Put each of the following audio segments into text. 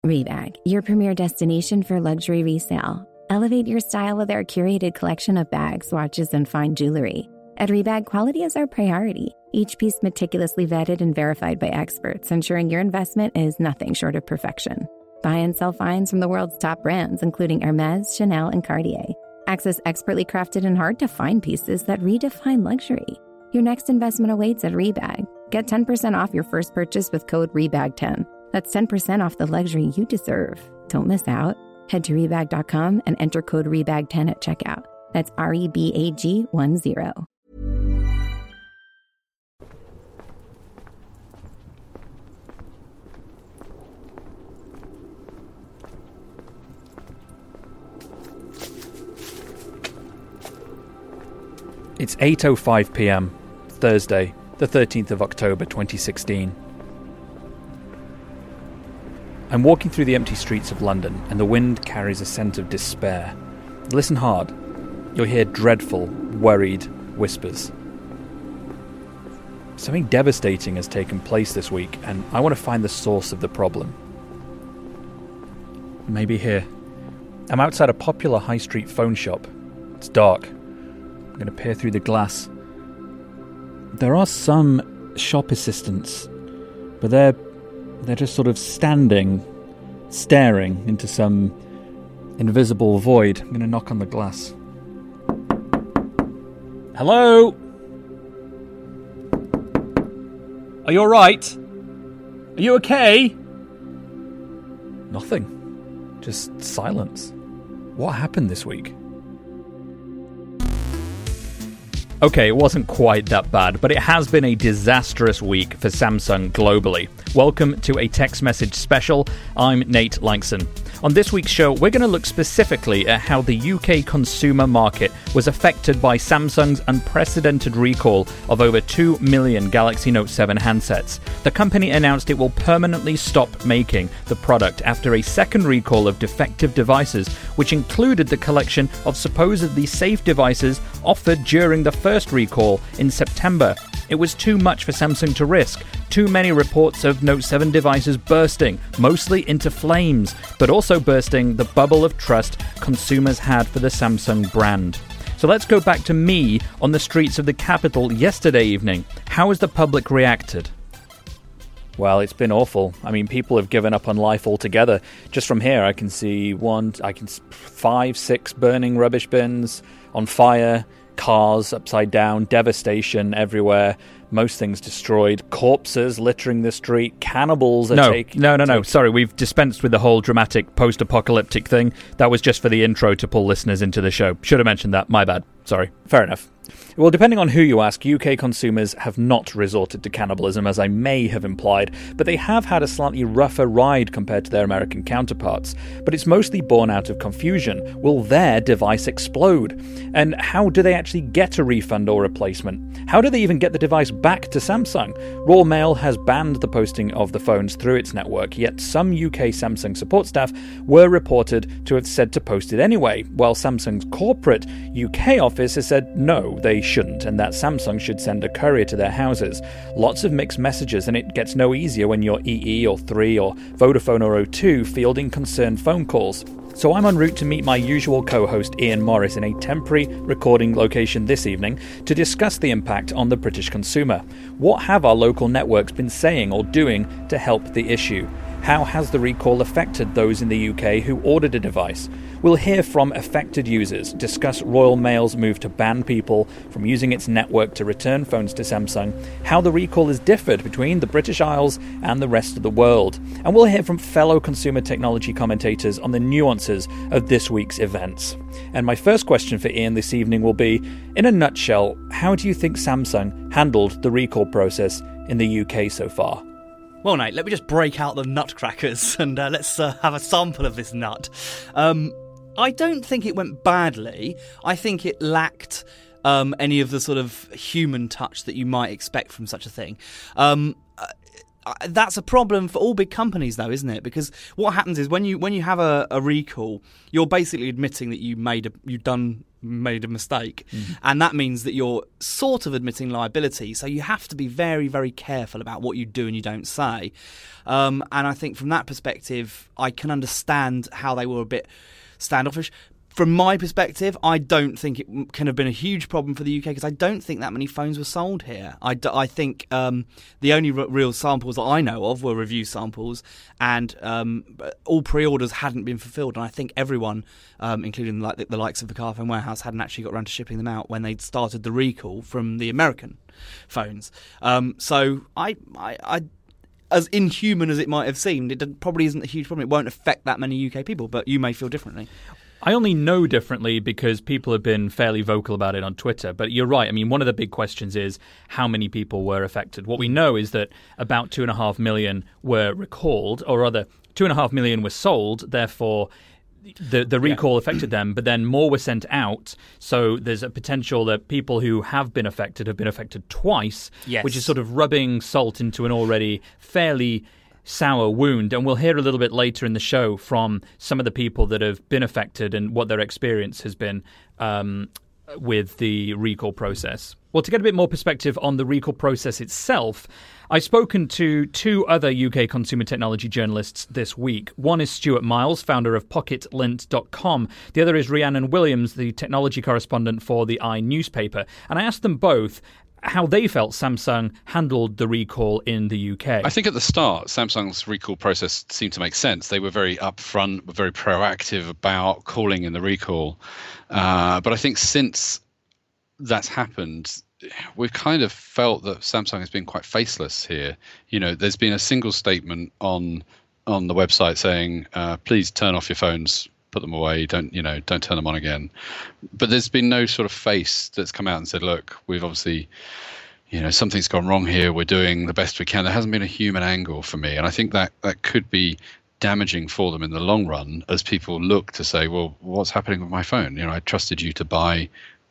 Rebag, your premier destination for luxury resale. Elevate your style with our curated collection of bags, watches, and fine jewelry. At Rebag, quality is our priority. Each piece meticulously vetted and verified by experts, ensuring your investment is nothing short of perfection. Buy and sell finds from the world's top brands, including Hermès, Chanel, and Cartier. Access expertly crafted and hard-to-find pieces that redefine luxury. Your next investment awaits at Rebag. Get 10% off your first purchase with code REBAG10. That's 10% off the luxury you deserve. Don't miss out. Head to Rebag.com and enter code REBAG10 at checkout. That's REBAG10. It's 8:05 p.m, Thursday, the 13th of October 2016. I'm walking through the empty streets of London, and the wind carries a scent of despair. Listen hard. You'll hear dreadful, worried whispers. Something devastating has taken place this week, and I want to find the source of the problem. Maybe here. I'm outside a popular high street phone shop. It's dark. I'm going to peer through the glass. There are some shop assistants, but they're just sort of standing, staring into some invisible void. I'm going to knock on the glass. Hello? Are you alright? Are you okay? Nothing. Just silence. What happened this week? Okay, it wasn't quite that bad, but it has been a disastrous week for Samsung globally. Welcome to a text message special. I'm Nate Langston. On this week's show, we're going to look specifically at how the UK consumer market was affected by Samsung's unprecedented recall of over 2 million Galaxy Note 7 handsets. The company announced it will permanently stop making the product after a second recall of defective devices, which included the collection of supposedly safe devices offered during the first recall in September. It was too much for Samsung to risk. Too many reports of Note 7 devices bursting, mostly into flames, but also bursting the bubble of trust consumers had for the Samsung brand. So let's go back to me on the streets of the capital yesterday evening. How has the public reacted? Well, it's been awful. I mean, people have given up on life altogether. Just from here, I can see 5, 6 burning rubbish bins on fire, cars upside down, devastation everywhere, most things destroyed, corpses littering the street, cannibals are taking... No. Sorry, we've dispensed with the whole dramatic post-apocalyptic thing. That was just for the intro to pull listeners into the show. Should have mentioned that. My bad. Sorry. Fair enough. Well, depending on who you ask, UK consumers have not resorted to cannibalism, as I may have implied, but they have had a slightly rougher ride compared to their American counterparts. But it's mostly born out of confusion. Will their device explode? And how do they actually get a refund or replacement? How do they even get the device back to Samsung? Royal Mail has banned the posting of the phones through its network, yet some UK Samsung support staff were reported to have said to post it anyway, while Samsung's corporate UK office has said no, they shouldn't, and that Samsung should send a courier to their houses. Lots of mixed messages, and it gets no easier when you're EE or 3 or Vodafone or O2 fielding concerned phone calls. So I'm en route to meet my usual co-host Ian Morris in a temporary recording location this evening to discuss the impact on the British consumer. What have our local networks been saying or doing to help the issue? How has the recall affected those in the UK who ordered a device? We'll hear from affected users, discuss Royal Mail's move to ban people from using its network to return phones to Samsung, how the recall has differed between the British Isles and the rest of the world, and we'll hear from fellow consumer technology commentators on the nuances of this week's events. And my first question for Ian this evening will be, in a nutshell, how do you think Samsung handled the recall process in the UK so far? Well, Nate, let me just break out the nutcrackers and let's have a sample of this nut. I don't think it went badly. I think it lacked any of the sort of human touch that you might expect from such a thing. That's a problem for all big companies, though, isn't it? Because what happens is when you have a recall, you're basically admitting that you've done made a mistake. And that means that you're sort of admitting liability. So you have to be very, very careful about what you do and you don't say. And I think from that perspective, I can understand how they were a bit standoffish. From my perspective, I don't think it can have been a huge problem for the UK because I don't think that many phones were sold here. I think the only real samples that I know of were review samples, and all pre-orders hadn't been fulfilled. And I think everyone, including the likes of the Carphone Warehouse, hadn't actually got around to shipping them out when they'd started the recall from the American phones. So I as inhuman as it might have seemed, it probably isn't a huge problem. It won't affect that many UK people, but you may feel differently. I only know differently because people have been fairly vocal about it on Twitter. But you're right. I mean, one of the big questions is how many people were affected. What we know is that about 2.5 million were recalled, or rather 2.5 million were sold. Therefore, the recall affected them, but then more were sent out. So there's a potential that people who have been affected twice, which is sort of rubbing salt into an already fairly sour wound. And we'll hear a little bit later in the show from some of the people that have been affected and what their experience has been with the recall process. Well, to get a bit more perspective on the recall process itself, I've spoken to two other UK consumer technology journalists this week. One is Stuart Miles, founder of PocketLint.com. The other is Rhiannon Williams, the technology correspondent for the iNewspaper. And I asked them both how they felt Samsung handled the recall in the UK. I think at the start, Samsung's recall process seemed to make sense. They were very upfront, were very proactive about calling in the recall. But I think since that's happened, we've kind of felt that Samsung has been quite faceless here. You know, there's been a single statement on the website saying, please turn off your phones, put them away, don't turn them on again. But there's been no sort of face that's come out and said, look, we've obviously, something's gone wrong here. We're doing the best we can. There hasn't been a human angle for me. And I think that could be damaging for them in the long run as people look to say, well, what's happening with my phone? I trusted you to buy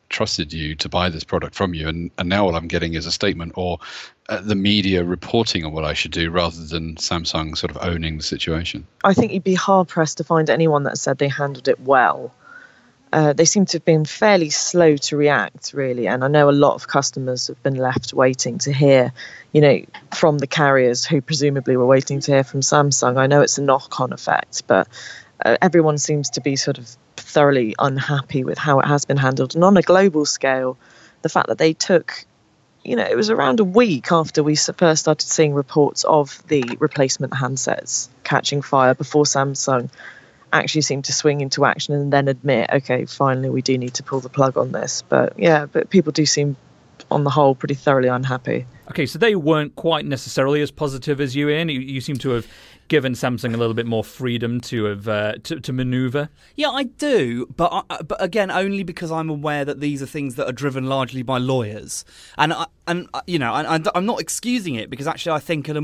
this product from you, and now all I'm getting is a statement or the media reporting on what I should do rather than Samsung sort of owning the situation. I think you'd be hard-pressed to find anyone that said they handled it well. They seem to have been fairly slow to react, really, and I know a lot of customers have been left waiting to hear, from the carriers who presumably were waiting to hear from Samsung. I know it's a knock-on effect, but everyone seems to be sort of thoroughly unhappy with how it has been handled. And on a global scale, the fact that they took, it was around a week after we first started seeing reports of the replacement handsets catching fire before Samsung actually seemed to swing into action and then admit, okay, finally we do need to pull the plug on this. But people do seem, on the whole, pretty thoroughly unhappy. Okay, so they weren't quite necessarily as positive as you, Ian. You seem to have given Samsung a little bit more freedom to have to manoeuvre. Yeah, I do, but again, only because I'm aware that these are things that are driven largely by lawyers, and I'm not excusing it, because actually I think at a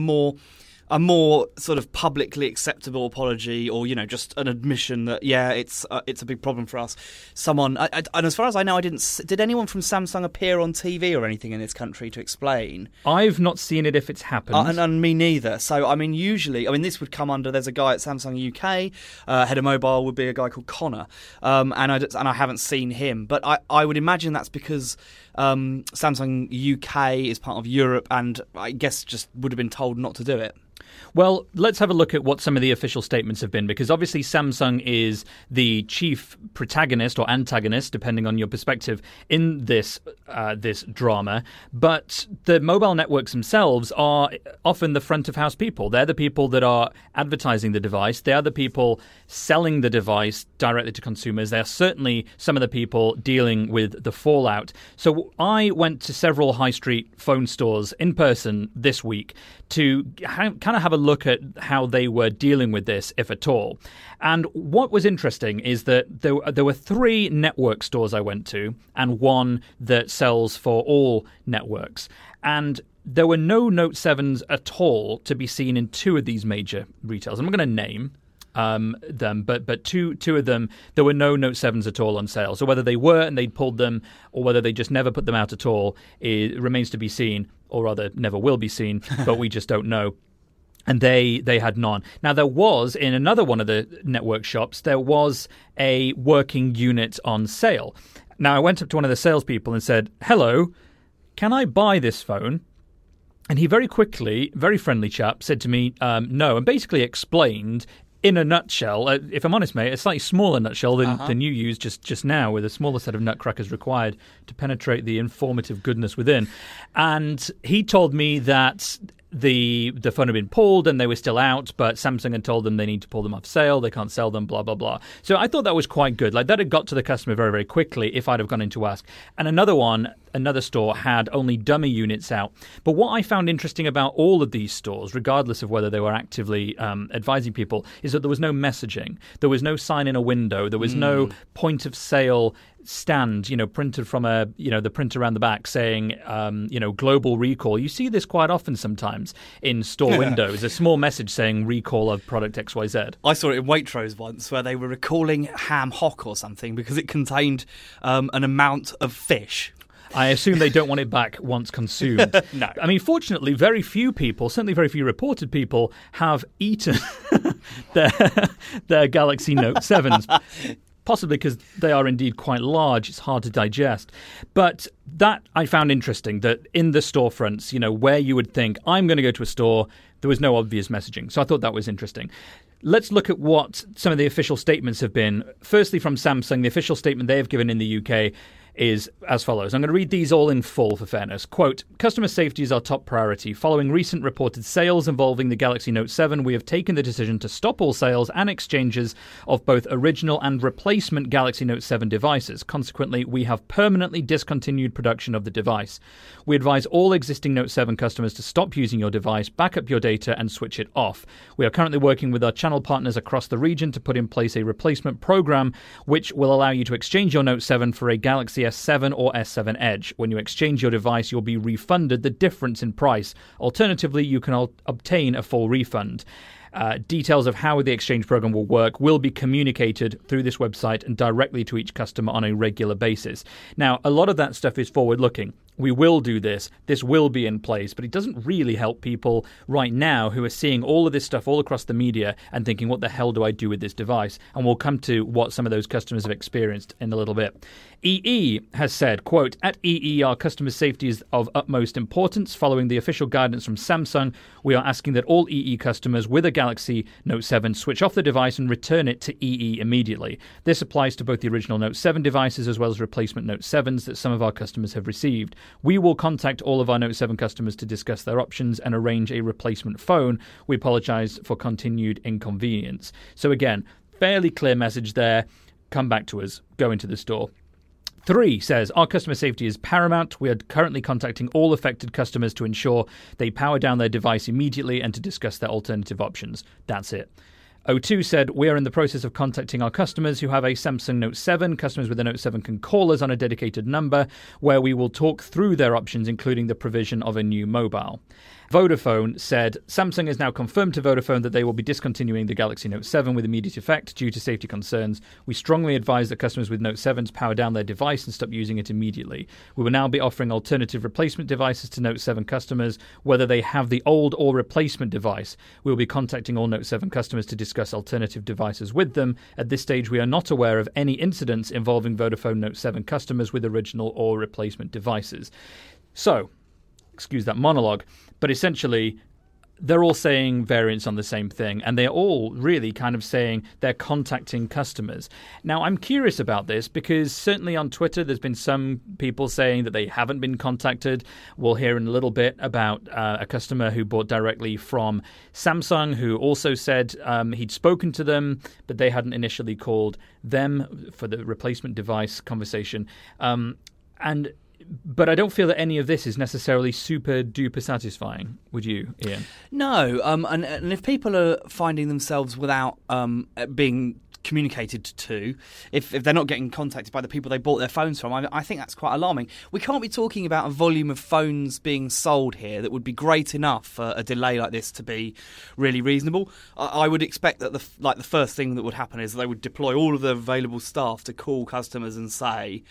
more sort of publicly acceptable apology, or just an admission that it's a big problem for us. And as far as I know, did anyone from Samsung appear on TV or anything in this country to explain? I've not seen it if it's happened, and me neither. So usually, this would come under. There's a guy at Samsung UK, head of mobile would be a guy called Connor, and I haven't seen him, but I would imagine that's because Samsung UK is part of Europe, and I guess just would have been told not to do it. Well, let's have a look at what some of the official statements have been, because obviously Samsung is the chief protagonist or antagonist, depending on your perspective, in this drama. But the mobile networks themselves are often the front of house people. They're the people that are advertising the device. They are the people selling the device directly to consumers. They are certainly some of the people dealing with the fallout. So I went to several high street phone stores in person this week to kind of have a look at how they were dealing with this, if at all. And what was interesting is that there were 3 network stores I went to and one that sells for all networks. And there were no Note 7s at all to be seen in 2 of these major retailers. I'm not going to name them, but two of them, there were no Note 7s at all on sale. So whether they were and they'd pulled them, or whether they just never put them out at all, it remains to be seen, or rather never will be seen, but we just don't know. And they had none. Now, there was, in another one of the network shops, there was a working unit on sale. Now, I went up to one of the salespeople and said, "Hello, can I buy this phone?" And he very quickly, very friendly chap, said to me, no, and basically explained in a nutshell, if I'm honest, mate, a slightly smaller nutshell than you used just now, with a smaller set of nutcrackers required to penetrate the informative goodness within. And he told me that the phone had been pulled and they were still out, but Samsung had told them they need to pull them off sale, they can't sell them, blah, blah, blah. So I thought that was quite good. Like, that had got to the customer very, very quickly if I'd have gone in to ask. And another store had only dummy units out. But what I found interesting about all of these stores, regardless of whether they were actively advising people, is that there was no messaging. There was no sign in a window. There was no point of sale stand, printed from the printer around the back saying, global recall. You see this quite often sometimes in store windows, a small message saying recall of product XYZ. I saw it in Waitrose once where they were recalling ham hock or something because it contained an amount of fish. I assume they don't want it back once consumed. No. I mean, fortunately, very few people, certainly very few reported people, have eaten their Galaxy Note 7s. Possibly because they are indeed quite large. It's hard to digest. But that I found interesting, that in the storefronts, where you would think, I'm going to go to a store, there was no obvious messaging. So I thought that was interesting. Let's look at what some of the official statements have been. Firstly, from Samsung, the official statement they have given in the UK is as follows. I'm going to read these all in full for fairness. Quote, customer safety is our top priority. Following recent reported sales involving the Galaxy Note 7, we have taken the decision to stop all sales and exchanges of both original and replacement Galaxy Note 7 devices. Consequently, we have permanently discontinued production of the device. We advise all existing Note 7 customers to stop using your device, back up your data, and switch it off. We are currently working with our channel partners across the region to put in place a replacement program which will allow you to exchange your Note 7 for a Galaxy S7 or S7 Edge. When you exchange your device, you'll be refunded the difference in price. Alternatively, you can obtain a full refund. Details of how the exchange program will work will be communicated through this website and directly to each customer on a regular basis. Now, a lot of that stuff is forward-looking. We will do this. This will be in place. But it doesn't really help people right now who are seeing all of this stuff all across the media and thinking, what the hell do I do with this device? And we'll come to what some of those customers have experienced in a little bit. EE has said, quote, at EE, our customer safety is of utmost importance. Following the official guidance from Samsung, we are asking that all EE customers with a Galaxy Note 7 switch off the device and return it to EE immediately. This applies to both the original Note 7 devices as well as replacement Note 7s that some of our customers have received. We will contact all of our Note 7 customers to discuss their options and arrange a replacement phone. We apologise for continued inconvenience. So again, fairly clear message there. Come back to us. Go into the store. 3 says, our customer safety is paramount. We are currently contacting all affected customers to ensure they power down their device immediately and to discuss their alternative options. That's it. O2 said, we are in the process of contacting our customers who have a Samsung Note 7. Customers with a Note 7 can call us on a dedicated number where we will talk through their options, including the provision of a new mobile. Vodafone said, Samsung has now confirmed to Vodafone that they will be discontinuing the Galaxy Note 7 with immediate effect due to safety concerns. We strongly advise that customers with Note 7s power down their device and stop using it immediately. We will now be offering alternative replacement devices to Note 7 customers, whether they have the old or replacement device. We will be contacting all Note 7 customers to discuss alternative devices with them. At this stage, we are not aware of any incidents involving Vodafone Note 7 customers with original or replacement devices. So, excuse that monologue, but essentially they're all saying variants on the same thing, and they're all really kind of saying they're contacting customers. Now, I'm curious about this because certainly on Twitter there's been some people saying that they haven't been contacted. We'll hear in a little bit about a customer who bought directly from Samsung who also said he'd spoken to them, but they hadn't initially called them for the replacement device conversation. But I don't feel that any of this is necessarily super duper satisfying. Would you, Ian? No. And if people are finding themselves without being communicated to, if they're not getting contacted by the people they bought their phones from, I think that's quite alarming. We can't be talking about a volume of phones being sold here that would be great enough for a delay like this to be really reasonable. I would expect that the first thing that would happen is they would deploy all of the available staff to call customers and say,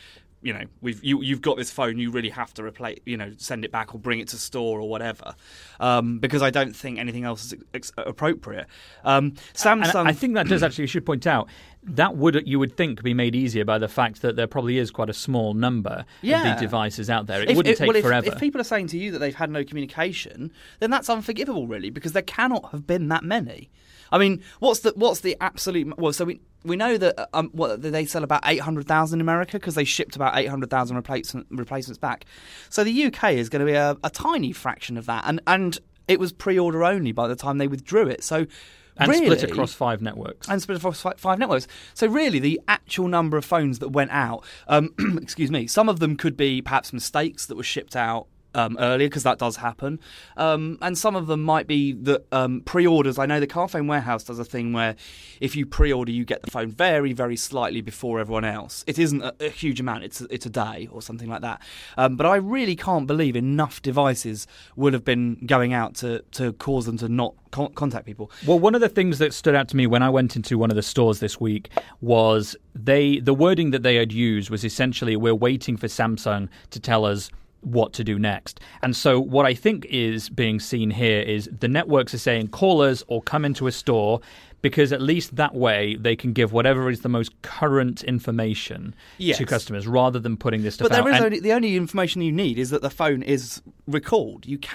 you've got this phone, you really have to replace, send it back or bring it to store or whatever, because I don't think anything else is appropriate. Samsung, and I think that does actually, you should point out, that you would think be made easier by the fact that there probably is quite a small number of the devices out there. It wouldn't take forever. If people are saying to you that they've had no communication, then that's unforgivable, really, because there cannot have been that many. I mean, what's the absolute? Well, so we know that they sell about 800,000 in America because they shipped about 800,000 replacements back. So the UK is going to be a tiny fraction of that, and it was pre-order only by the time they withdrew it. So. And really, split across 5 networks. Five networks. So really, the actual number of phones that went out, excuse me, some of them could be perhaps mistakes that were shipped out earlier, because that does happen. And some of them might be that pre-orders. I know the Carphone Warehouse does a thing where if you pre-order, you get the phone very, very slightly before everyone else. It isn't a huge amount. It's a day or something like that. But I really can't believe enough devices would have been going out to cause them to not contact people. Well, one of the things that stood out to me when I went into one of the stores this week was the wording that they had used was essentially, we're waiting for Samsung to tell us what to do next. And so what I think is being seen here is the networks are saying call us or come into a store, because at least that way they can give whatever is the most current information to customers rather than putting this stuff out. But the only information you need is that the phone is recalled. You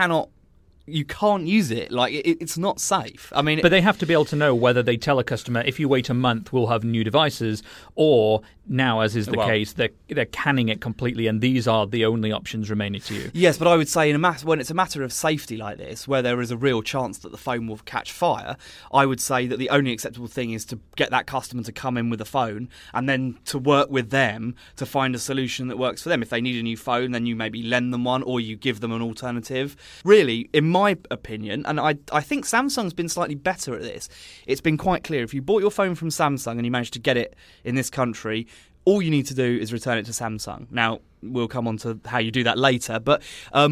can't use it. Like, it's not safe. I mean, but they have to be able to know whether they tell a customer, if you wait a month, we'll have new devices, or now, as is the case, they're canning it completely, and these are the only options remaining to you. Yes, but I would say when it's a matter of safety like this, where there is a real chance that the phone will catch fire, I would say that the only acceptable thing is to get that customer to come in with a phone and then to work with them to find a solution that works for them. If they need a new phone, then you maybe lend them one or you give them an alternative. Really, in my opinion, and I think Samsung's been slightly better at this, it's been quite clear. If you bought your phone from Samsung and you managed to get it in this country, all you need to do is return it to Samsung. Now, we'll come on to how you do that later, but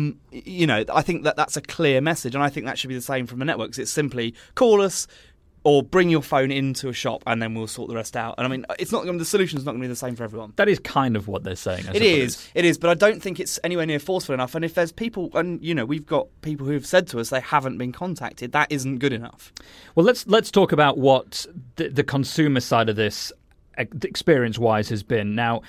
I think that's a clear message, and I think that should be the same from the networks. It's simply call us or bring your phone into a shop and then we'll sort the rest out. And I mean, the solution's not going to be the same for everyone. That is kind of what they're saying, I suppose. It is, but I don't think it's anywhere near forceful enough. And if there's people, and we've got people who've said to us they haven't been contacted, that isn't good enough. Well, let's talk about what the consumer side of this experience-wise has been. Now,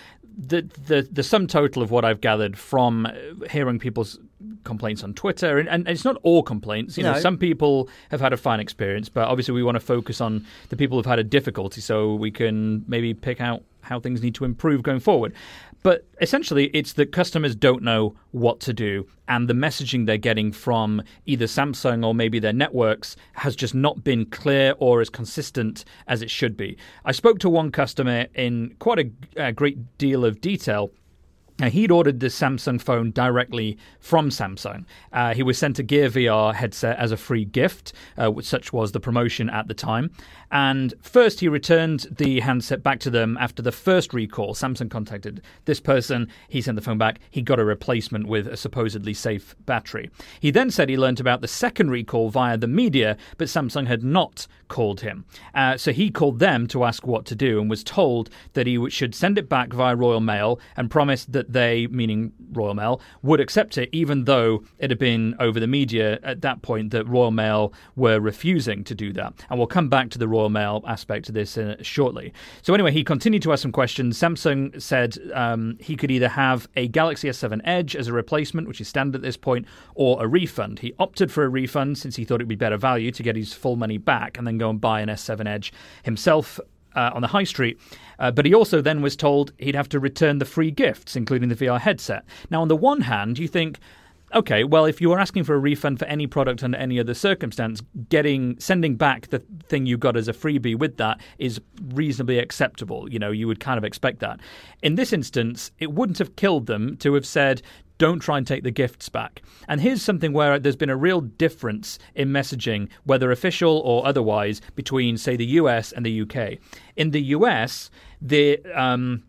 the sum total of what I've gathered from hearing people's complaints on Twitter, and it's not all complaints. Some people have had a fine experience, but obviously we want to focus on the people who've had a difficulty so we can maybe pick out how things need to improve going forward. But essentially, it's that customers don't know what to do, and the messaging they're getting from either Samsung or maybe their networks has just not been clear or as consistent as it should be. I spoke to one customer in quite a great deal of detail. Now, he'd ordered the Samsung phone directly from Samsung. He was sent a Gear VR headset as a free gift, such was the promotion at the time. And first he returned the handset back to them after the first recall. Samsung contacted this person. He sent the phone back. He got a replacement with a supposedly safe battery. He then said he learned about the second recall via the media, but Samsung had not called him. So he called them to ask what to do and was told that he should send it back via Royal Mail and promised that they, meaning Royal Mail, would accept it, even though it had been over the media at that point that Royal Mail were refusing to do that. And we'll come back to the Royal Mail aspect of this shortly. So anyway, he continued to ask some questions. Samsung said he could either have a Galaxy S7 Edge as a replacement, which is standard at this point, or a refund. He opted for a refund since he thought it would be better value to get his full money back and then go and buy an S7 Edge himself on the high street. But he also then was told he'd have to return the free gifts, including the VR headset. Now, on the one hand, you think, okay, well, if you are asking for a refund for any product under any other circumstance, sending back the thing you got as a freebie with that is reasonably acceptable. You would kind of expect that. In this instance, it wouldn't have killed them to have said, don't try and take the gifts back. And here's something where there's been a real difference in messaging, whether official or otherwise, between, say, the US and the UK. In the US,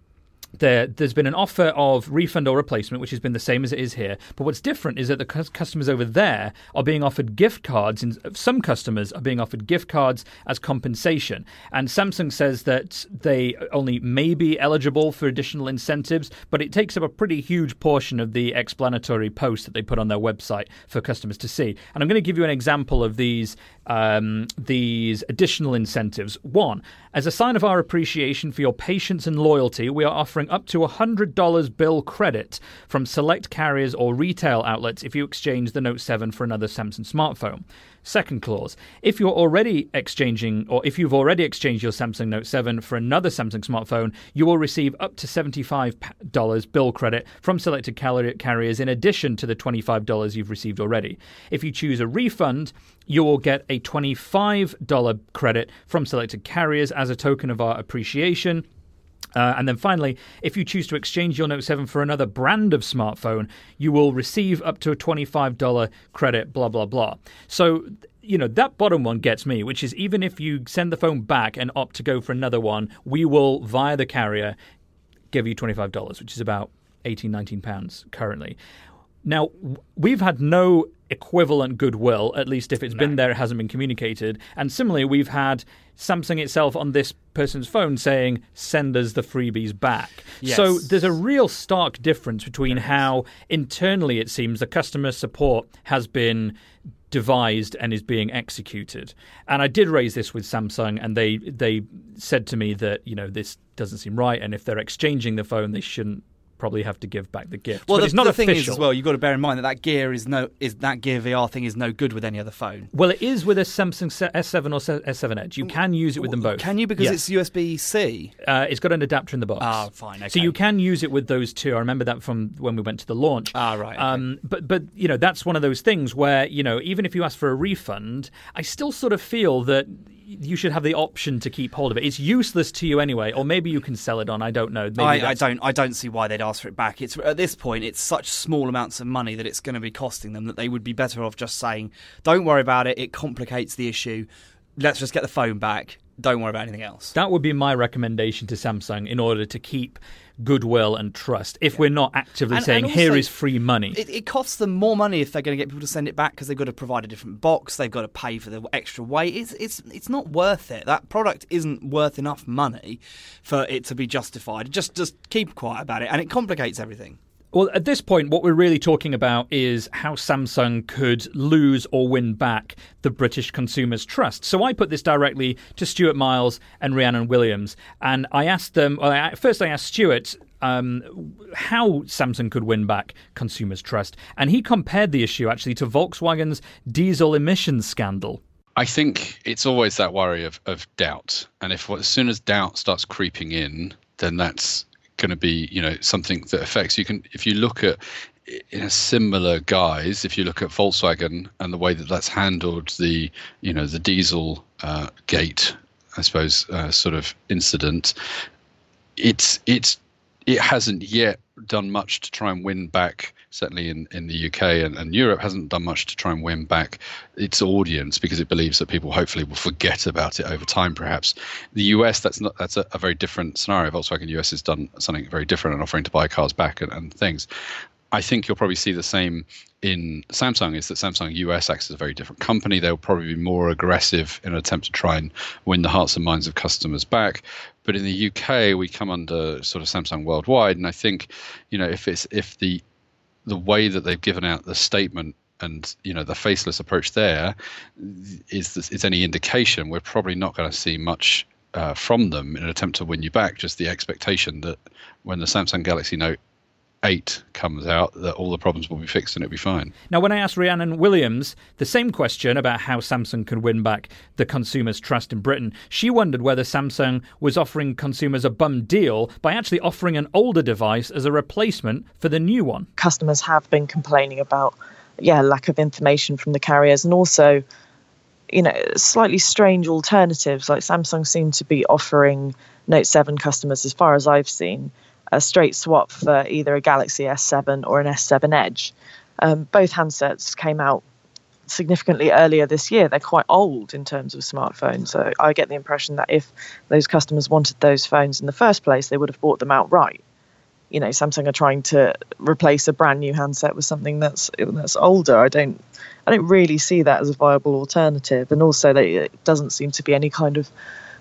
there's been an offer of refund or replacement, which has been the same as it is here. But what's different is that the customers over there are being offered gift cards, and some customers are being offered gift cards as compensation. And Samsung says that they only may be eligible for additional incentives, but it takes up a pretty huge portion of the explanatory post that they put on their website for customers to see. And I'm going to give you an example of these additional incentives. One, as a sign of our appreciation for your patience and loyalty, we are offering up to $100 bill credit from select carriers or retail outlets if you exchange the Note 7 for another Samsung smartphone. Second clause, if you've already exchanged your Samsung Note 7 for another Samsung smartphone, you will receive up to $75 bill credit from selected carriers in addition to the $25 you've received already. If you choose a refund, you will get a $25 credit from selected carriers as a token of our appreciation. And then finally, if you choose to exchange your Note 7 for another brand of smartphone, you will receive up to a $25 credit, blah, blah, blah. So, that bottom one gets me, which is even if you send the phone back and opt to go for another one, we will, via the carrier, give you $25, which is about £18-19 currently. Now, we've had no equivalent goodwill, at least if it's been there, it hasn't been communicated. And similarly, we've had Samsung itself on this person's phone saying, send us the freebies back. Yes. So there's a real stark difference between how internally it seems the customer support has been devised and is being executed. And I did raise this with Samsung, and they said to me that, this doesn't seem right, and if they're exchanging the phone, they shouldn't probably have to give back the gift. Well, but it's not the thing official. is as well, you've got to bear in mind that Gear that Gear VR thing is no good with any other phone. Well, it is with a Samsung S7 or S7 Edge. You can use it with them both. Can you? Because it's USB-C. It's got an adapter in the box. Ah, fine. Okay. So you can use it with those two. I remember that from when we went to the launch. Ah, right. Okay. But that's one of those things where even if you ask for a refund, I still sort of feel that you should have the option to keep hold of it. It's useless to you anyway, or maybe you can sell it on. I don't know. I don't see why they'd ask for it back. It's at this point, it's such small amounts of money that it's going to be costing them that they would be better off just saying, "Don't worry about it. It complicates the issue. Let's just get the phone back. Don't worry about anything else." That would be my recommendation to Samsung in order to keep goodwill and trust. If we're not actively saying, also, here is free money. It costs them more money if they're going to get people to send it back because they've got to provide a different box. They've got to pay for the extra weight. It's not worth it. That product isn't worth enough money for it to be justified. Just keep quiet about it, and it complicates everything. Well, at this point, what we're really talking about is how Samsung could lose or win back the British consumers' trust. So I put this directly to Stuart Miles and Rhiannon Williams, and I asked them. First, I asked Stuart how Samsung could win back consumers' trust, and he compared the issue actually to Volkswagen's diesel emissions scandal. I think it's always that worry of doubt, and as soon as doubt starts creeping in, then that's going to be something that affects you. If you look at in a similar guise, if you look at Volkswagen and the way that that's handled the diesel gate, I suppose, sort of incident, it hasn't yet done much to try and win back, certainly in the UK and Europe, hasn't done much to try and win back its audience because it believes that people hopefully will forget about it over time, perhaps. The US, that's a very different scenario. Volkswagen US has done something very different and offering to buy cars back and things. I think you'll probably see the same in Samsung, is that Samsung US acts as a very different company. They'll probably be more aggressive in an attempt to try and win the hearts and minds of customers back. But in the UK, we come under sort of Samsung Worldwide. And I think, if the way that they've given out the statement and, the faceless approach there is any indication, we're probably not going to see much from them in an attempt to win you back. Just the expectation that when the Samsung Galaxy Note 8 comes out, that all the problems will be fixed and it'll be fine. Now, when I asked Rhiannon Williams the same question about how Samsung could win back the consumers' trust in Britain, she wondered whether Samsung was offering consumers a bum deal by actually offering an older device as a replacement for the new one. Customers have been complaining about, lack of information from the carriers, and also, slightly strange alternatives. Like Samsung seem to be offering Note 7 customers, as far as I've seen, a straight swap for either a Galaxy S7 or an S7 Edge. Both handsets came out significantly earlier this year. They're quite old in terms of smartphones. So I get the impression that if those customers wanted those phones in the first place, they would have bought them outright. Samsung are trying to replace a brand new handset with something that's older. I don't really see that as a viable alternative. And also, it doesn't seem to be any kind of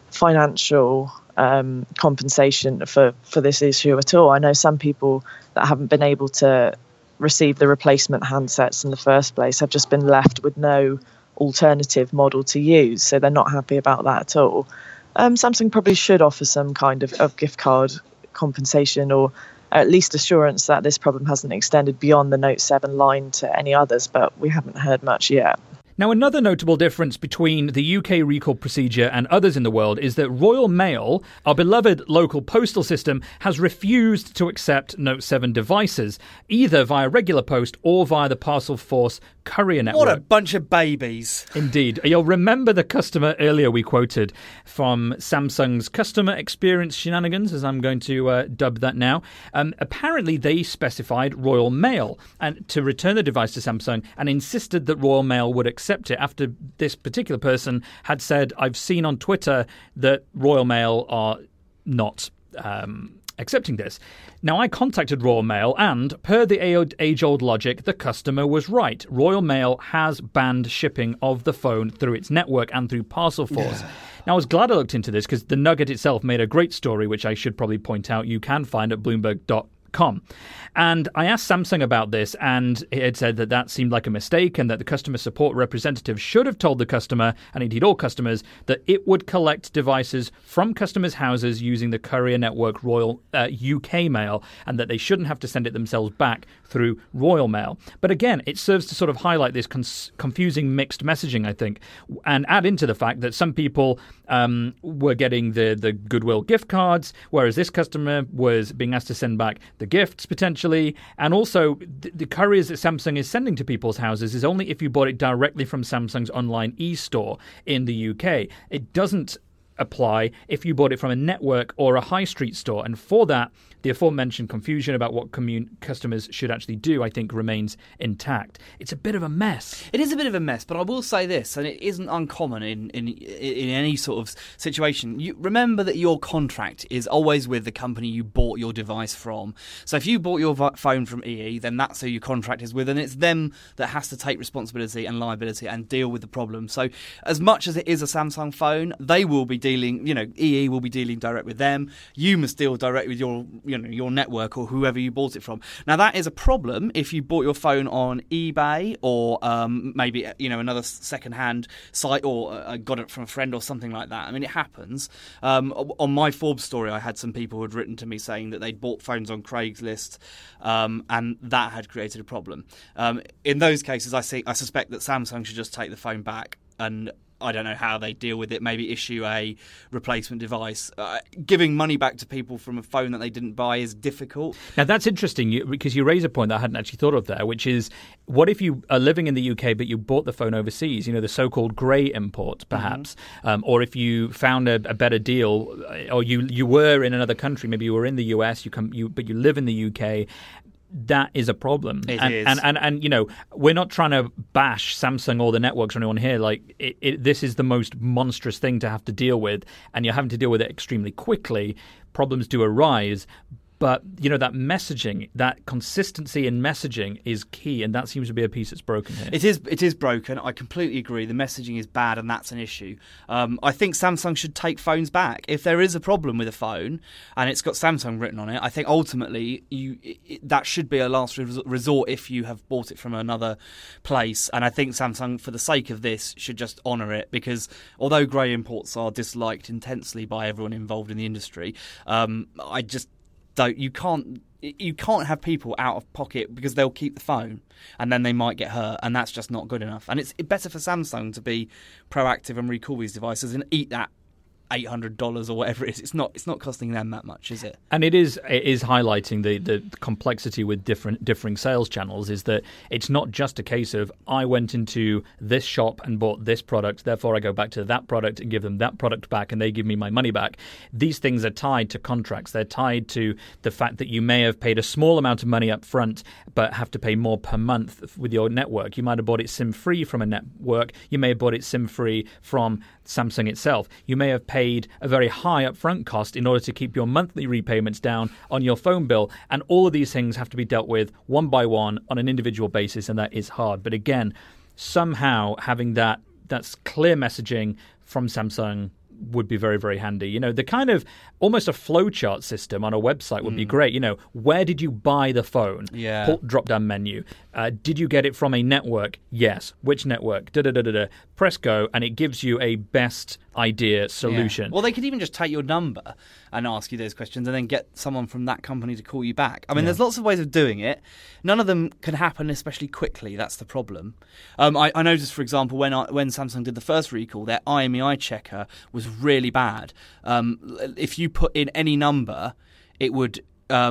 financial compensation for this issue at all. I know some people that haven't been able to receive the replacement handsets in the first place have just been left with no alternative model to use, so they're not happy about that at all. Samsung probably should offer some kind of gift card compensation, or at least assurance that this problem hasn't extended beyond the Note 7 line to any others, but we haven't heard much yet. Now, another notable difference between the UK recall procedure and others in the world is that Royal Mail, our beloved local postal system, has refused to accept Note 7 devices, either via regular post or via the Parcel Force courier network. What a bunch of babies. Indeed. You'll remember the customer earlier we quoted from Samsung's customer experience shenanigans, as I'm going to dub that now. Apparently, they specified Royal Mail and to return the device to Samsung and insisted that Royal Mail would accept it after this particular person had said, I've seen on Twitter that Royal Mail are not accepting this. Now, I contacted Royal Mail and, per the age-old logic, the customer was right. Royal Mail has banned shipping of the phone through its network and through Parcel Force. Yeah. Now, I was glad I looked into this because the Nugget itself made a great story, which I should probably point out you can find at Bloomberg.com. And I asked Samsung about this, and it had said that seemed like a mistake and that the customer support representative should have told the customer, and indeed all customers, that it would collect devices from customers' houses using the courier network Royal UK Mail, and that they shouldn't have to send it themselves back through Royal Mail. But again, it serves to sort of highlight this confusing mixed messaging, I think, and add into the fact that some people were getting the Goodwill gift cards, whereas this customer was being asked to send back the gifts potentially. And also, the couriers that Samsung is sending to people's houses is only if you bought it directly from Samsung's online e-store in the UK. It doesn't apply if you bought it from a network or a high street store. And for that, the aforementioned confusion about what customers should actually do, I think, remains intact. It's a bit of a mess. It is a bit of a mess, but I will say this, and it isn't uncommon in any sort of situation. You remember that your contract is always with the company you bought your device from. So if you bought your phone from EE, then that's who your contract is with, and it's them that has to take responsibility and liability and deal with the problem. So as much as it is a Samsung phone, they will be dealing, EE will be dealing direct with them. You must deal direct with your network or whoever you bought it from. Now, that is a problem if you bought your phone on eBay or maybe another second-hand site, or got it from a friend or something like that. I mean, it happens. On my Forbes story, I had some people who had written to me saying that they'd bought phones on Craigslist, and that had created a problem. In those cases, I suspect that Samsung should just take the phone back, and I don't know how they deal with it, maybe issue a replacement device. Giving money back to people from a phone that they didn't buy is difficult. Now, that's interesting because you raise a point that I hadn't actually thought of there, which is, what if you are living in the UK but you bought the phone overseas, the so-called grey import, perhaps, or if you found a better deal, or you were in another country, maybe you were in the US, but you live in the UK. That is a problem. It is. And we're not trying to bash Samsung or the networks or anyone here. Like, this is the most monstrous thing to have to deal with, and you're having to deal with it extremely quickly. Problems do arise. But, that messaging, that consistency in messaging is key, and that seems to be a piece that's broken here. It is broken. I completely agree. The messaging is bad, and that's an issue. I think Samsung should take phones back. If there is a problem with a phone, and it's got Samsung written on it, I think ultimately that should be a last resort if you have bought it from another place. And I think Samsung, for the sake of this, should just honour it, because although grey imports are disliked intensely by everyone involved in the industry, you can't have people out of pocket because they'll keep the phone and then they might get hurt, and that's just not good enough. And it's better for Samsung to be proactive and recall these devices and eat that $800 or whatever it is. It's not costing them that much, is it? And it is highlighting the complexity with differing sales channels, is that it's not just a case of, I went into this shop and bought this product, therefore I go back to that product and give them that product back and they give me my money back. These things are tied to contracts. They're tied to the fact that you may have paid a small amount of money up front but have to pay more per month with your network. You might have bought it SIM-free from a network. You may have bought it SIM-free from Samsung itself. You may have paid paid a very high upfront cost in order to keep your monthly repayments down on your phone bill. And all of these things have to be dealt with one by one on an individual basis, and that is hard. But again, somehow having that's clear messaging from Samsung would be very, very handy. The kind of almost a flowchart system on a website would be great. Where did you buy the phone? Yeah. Drop-down menu. Did you get it from a network? Yes. Which network? Press go, and it gives you a best idea solution. Yeah. Well, they could even just take your number and ask you those questions and then get someone from that company to call you back. I mean, there's lots of ways of doing it. None of them can happen especially quickly. That's the problem. I noticed, for example, when Samsung did the first recall, their IMEI checker was really bad. If you put in any number, it would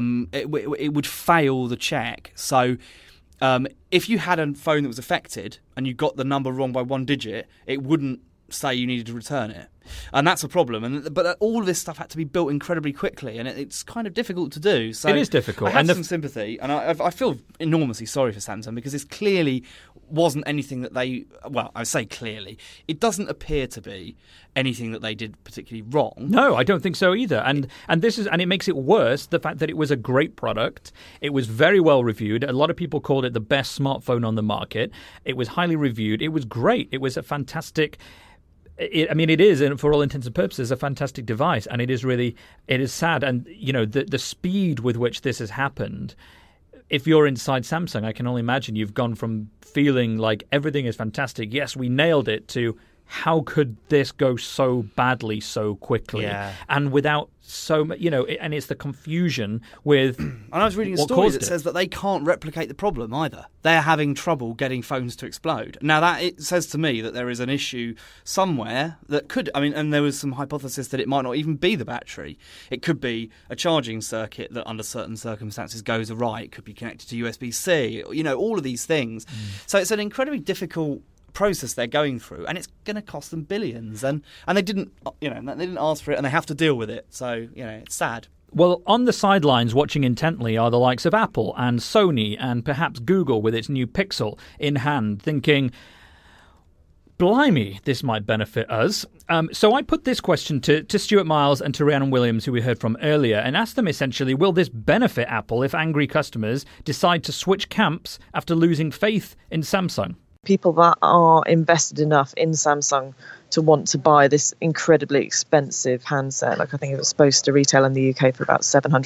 fail the check. So if you had a phone that was affected and you got the number wrong by one digit, it wouldn't say you needed to return it. And that's a problem. But all of this stuff had to be built incredibly quickly, and it's kind of difficult to do. So it is difficult. I have some sympathy, and I feel enormously sorry for Samsung, because this clearly wasn't anything that they... Well, I say clearly. It doesn't appear to be anything that they did particularly wrong. No, I don't think so either. And it makes it worse, the fact that it was a great product. It was very well reviewed. A lot of people called it the best smartphone on the market. It was highly reviewed. It was great. It was a fantastic... It is, and for all intents and purposes, a fantastic device, and it is sad. And the speed with which this has happened. If you're inside Samsung, I can only imagine you've gone from feeling like everything is fantastic, yes, we nailed it, to how could this go so badly so quickly? Yeah. And without so much, and it's the confusion with. And I was reading a story that says that they can't replicate the problem either. They're having trouble getting phones to explode. Now, it says to me that there is an issue somewhere that could. And there was some hypothesis that it might not even be the battery. It could be a charging circuit that, under certain circumstances, goes awry. It could be connected to USB-C. All of these things. So it's an incredibly difficult process they're going through, and it's going to cost them billions, and they didn't ask for it, and they have to deal with it. So it's sad. Well, on the sidelines watching intently are the likes of Apple and Sony and perhaps Google with its new Pixel in hand, thinking, blimey, this might benefit us. So I put this question to Stuart Miles and to Rhiannon Williams, who we heard from earlier, and asked them essentially, will this benefit Apple if angry customers decide to switch camps after losing faith in Samsung? People that are invested enough in Samsung to want to buy this incredibly expensive handset, like I think it was supposed to retail in the UK for about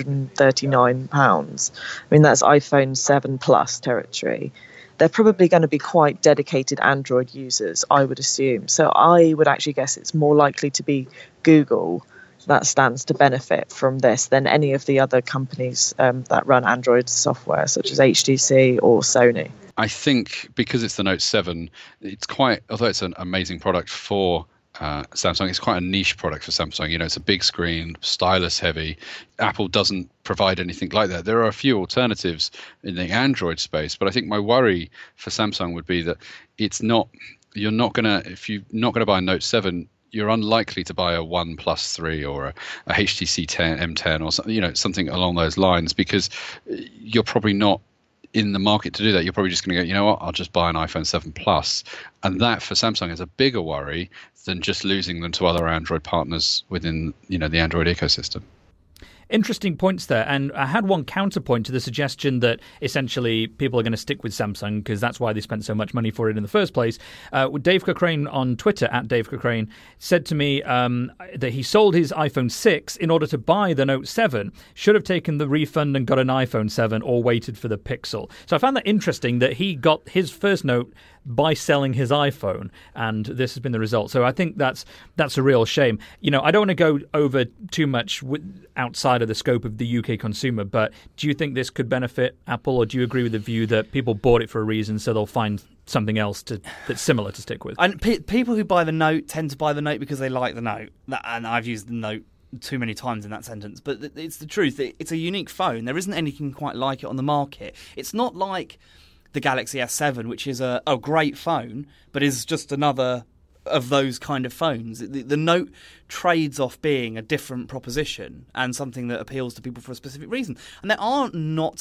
£739. That's iPhone 7 Plus territory. They're probably going to be quite dedicated Android users, I would assume. So I would actually guess it's more likely to be Google that stands to benefit from this than any of the other companies that run Android software, such as HTC or Sony. I think because it's the Note 7, although it's an amazing product for Samsung, it's quite a niche product for Samsung. It's a big screen, stylus heavy. Apple doesn't provide anything like that. There are a few alternatives in the Android space, but I think my worry for Samsung would be that if you're not going to buy a Note 7, you're unlikely to buy a OnePlus 3 or a HTC M10 or something along those lines, because you're probably not in the market to do that. You're probably just going to go, you know what, I'll just buy an iPhone 7 Plus. And that for Samsung is a bigger worry than just losing them to other Android partners within the Android ecosystem. Interesting points there. And I had one counterpoint to the suggestion that essentially people are going to stick with Samsung because that's why they spent so much money for it in the first place. Dave Cochrane on Twitter, @DaveCochrane, said to me that he sold his iPhone 6 in order to buy the Note 7. Should have taken the refund and got an iPhone 7 or waited for the Pixel. So I found that interesting that he got his first Note by selling his iPhone, and this has been the result. So I think that's a real shame. I don't want to go over too much outside of the scope of the UK consumer, but do you think this could benefit Apple, or do you agree with the view that people bought it for a reason, so they'll find something else that's similar to stick with? And people who buy the Note tend to buy the Note because they like the Note, and I've used the Note too many times in that sentence, but it's the truth. It's a unique phone. There isn't anything quite like it on the market. It's not like the Galaxy S7, which is a great phone, but is just another of those kind of phones. The Note trades off being a different proposition and something that appeals to people for a specific reason. And there are no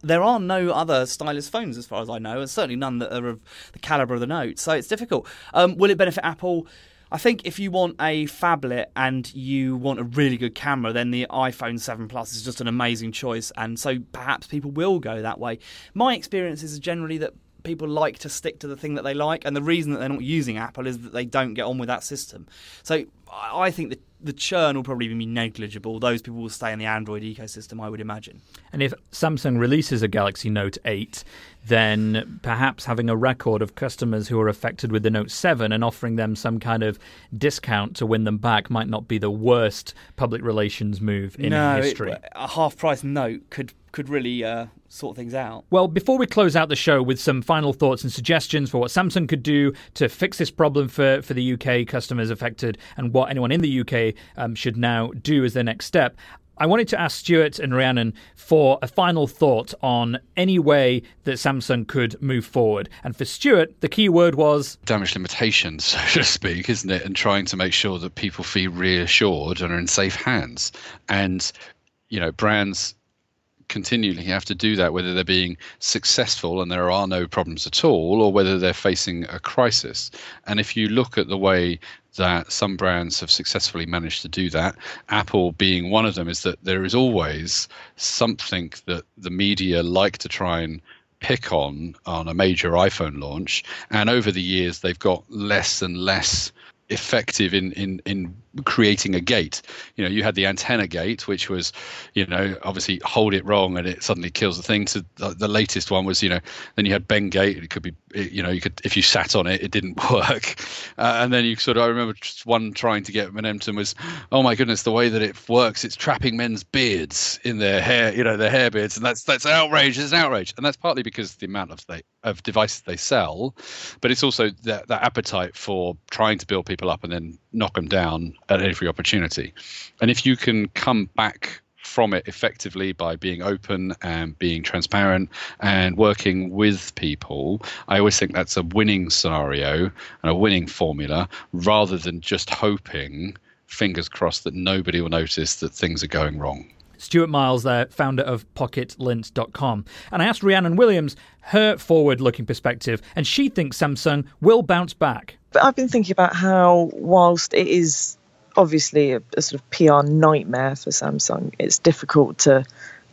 other stylus phones, as far as I know, and certainly none that are of the calibre of the Note. So it's difficult. Will it benefit Apple? I think if you want a phablet and you want a really good camera, then the iPhone 7 Plus is just an amazing choice, and so perhaps people will go that way. My experience is generally that people like to stick to the thing that they like, and the reason that they're not using Apple is that they don't get on with that system. So I think that the churn will probably be negligible. Those people will stay in the Android ecosystem, I would imagine. And if Samsung releases a Galaxy Note 8, then perhaps having a record of customers who are affected with the Note 7 and offering them some kind of discount to win them back might not be the worst public relations move in history. A half-price Note could really sort things out. Well, before we close out the show with some final thoughts and suggestions for what Samsung could do to fix this problem for the UK customers affected and what anyone in the UK should now do as their next step, I wanted to ask Stuart and Rhiannon for a final thought on any way that Samsung could move forward. And for Stuart, the key word was damage limitation, so to speak, isn't it? And trying to make sure that people feel reassured and are in safe hands. And, brands continually have to do that, whether they're being successful and there are no problems at all, or whether they're facing a crisis. And if you look at the way that some brands have successfully managed to do that, Apple being one of them, is that there is always something that the media like to try and pick on a major iPhone launch. And over the years, they've got less and less effective in creating a gate. You had the antenna gate, which was, obviously hold it wrong and it suddenly kills the thing. To the latest one was, then you had Bengate. It could be, you could, if you sat on it, it didn't work. And then I remember just one trying to get momentum was, oh my goodness, the way that it works, it's trapping men's beards in their hair, their hair beards, and that's outrage. It's an outrage, and that's partly because the amount of devices they sell, but it's also that appetite for trying to build people up and then knock them down at every opportunity. And if you can come back from it effectively by being open and being transparent and working with people, I always think that's a winning scenario and a winning formula, rather than just hoping, fingers crossed, that nobody will notice that things are going wrong. Stuart Miles there, founder of PocketLint.com. And I asked Rhiannon Williams her forward-looking perspective, and she thinks Samsung will bounce back. But I've been thinking about how, whilst it is obviously a sort of PR nightmare for Samsung, it's difficult to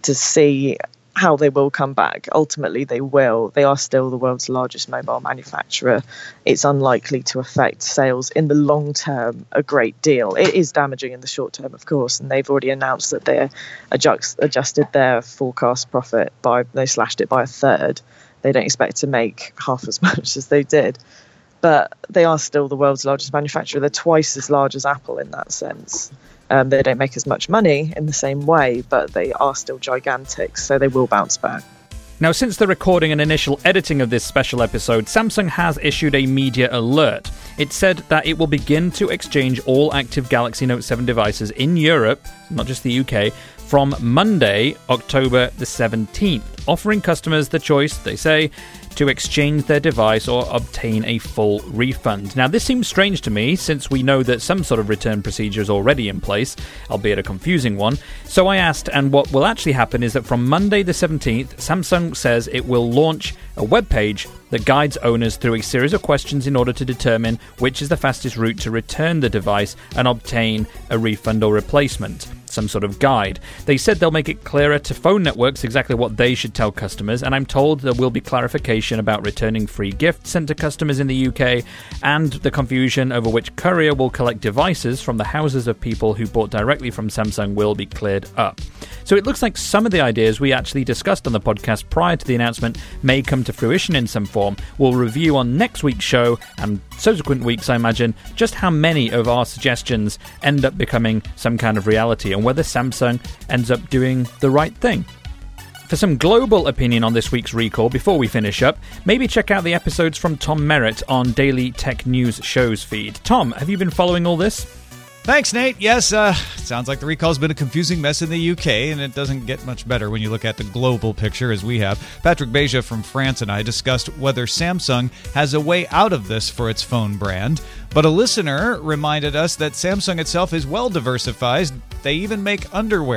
see how they will come back. Ultimately, they will. They are still the world's largest mobile manufacturer. It's unlikely to affect sales in the long term a great deal. It is damaging in the short term, of course, and they've already announced that they adjusted their forecast profit they slashed it by a third. They don't expect to make half as much as they did. But they are still the world's largest manufacturer. They're twice as large as Apple in that sense. They don't make as much money in the same way, but they are still gigantic, so they will bounce back. Now, since the recording and initial editing of this special episode, Samsung has issued a media alert. It said that it will begin to exchange all active Galaxy Note 7 devices in Europe, not just the UK, from Monday, October the 17th, offering customers the choice, they say, to exchange their device or obtain a full refund. Now, this seems strange to me, since we know that some sort of return procedure is already in place, albeit a confusing one. So I asked, and what will actually happen is that from Monday the 17th, Samsung says it will launch a webpage that guides owners through a series of questions in order to determine which is the fastest route to return the device and obtain a refund or replacement. Some sort of guide. They said they'll make it clearer to phone networks exactly what they should tell customers, and I'm told there will be clarification about returning free gifts sent to customers in the UK, and the confusion over which courier will collect devices from the houses of people who bought directly from Samsung will be cleared up. So it looks like some of the ideas we actually discussed on the podcast prior to the announcement may come to fruition in some form. We'll review on next week's show, and subsequent weeks I imagine, just how many of our suggestions end up becoming some kind of reality, and whether Samsung ends up doing the right thing. For some global opinion on this week's recall, before we finish up, maybe check out the episodes from Tom Merritt on Daily Tech News Show's feed. Tom, have you been following all this? Thanks, Nate. Yes, sounds like the recall's been a confusing mess in the UK, and it doesn't get much better when you look at the global picture as we have. Patrick Beja from France and I discussed whether Samsung has a way out of this for its phone brand, but a listener reminded us that Samsung itself is well diversified. They even make underwear.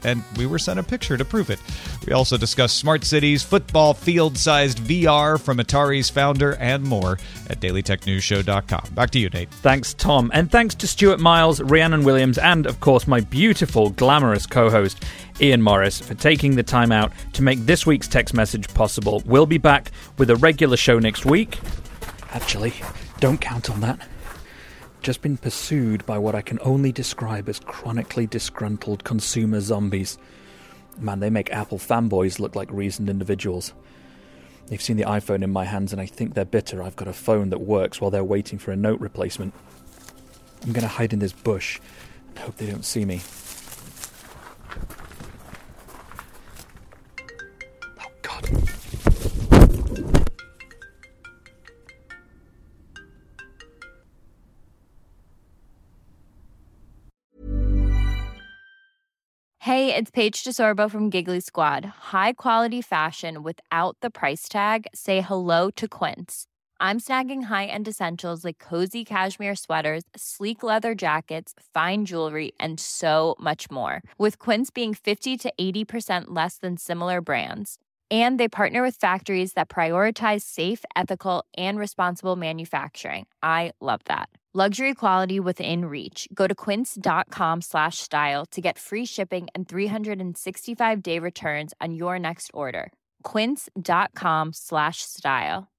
and we were sent a picture to prove it. We also discussed smart cities, football field-sized VR from Atari's founder, and more at dailytechnewsshow.com. Back to you, Nate. Thanks, Tom. And thanks to Stuart Miles, Rhiannon Williams, and, of course, my beautiful, glamorous co-host, Ian Morris, for taking the time out to make this week's text message possible. We'll be back with a regular show next week. Actually, don't count on that. Just been pursued by what I can only describe as chronically disgruntled consumer zombies. Man, they make Apple fanboys look like reasoned individuals. They've seen the iPhone in my hands and I think they're bitter I've got a phone that works while they're waiting for a note replacement. I'm going to hide in this bush and hope they don't see me. Oh, God. Hey, it's Paige DeSorbo from Giggly Squad. High quality fashion without the price tag. Say hello to Quince. I'm snagging high-end essentials like cozy cashmere sweaters, sleek leather jackets, fine jewelry, and so much more. With Quince being 50 to 80% less than similar brands. And they partner with factories that prioritize safe, ethical, and responsible manufacturing. I love that. Luxury quality within reach. Go to quince.com/style to get free shipping and 365-day returns on your next order. Quince.com/style.